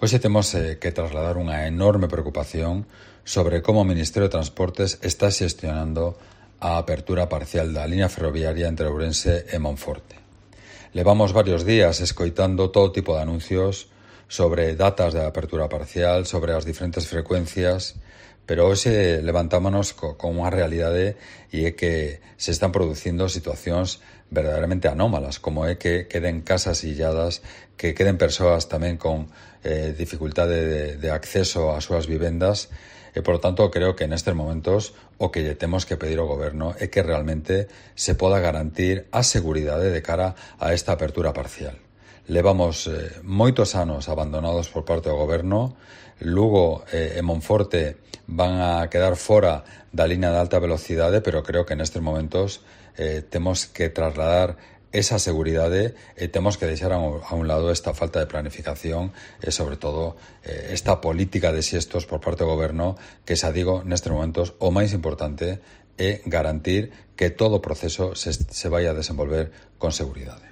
Hoxe temos que trasladar unha enorme preocupación sobre como o Ministerio de Transportes está xestionando a apertura parcial da liña ferroviaria entre Ourense e Monforte. Levamos varios días escoitando todo tipo de anuncios sobre datas de apertura parcial, sobre as diferentes frecuencias, pero hoxe levantámonos con unha realidade e é que se están producindo situacións verdadeiramente anómalas, como é que queden casas illadas, que queden persoas tamén con dificultade de acceso ás súas vivendas, e, por tanto, creo que nestes momentos o que lle temos que pedir ao Goberno é que realmente se poda garantir a seguridade de cara a esta apertura parcial. Levamos moitos anos abandonados por parte do Goberno. Lugo e Monforte van a quedar fora da liña de alta velocidade, pero creo que nestes momentos temos que trasladar esa seguridade e temos que deixar a un lado esta falta de planificación e, sobre todo, esta política de xestos por parte do Goberno que, xa digo, nestes momentos o máis importante é garantir que todo o proceso se vai a desenvolver con seguridade.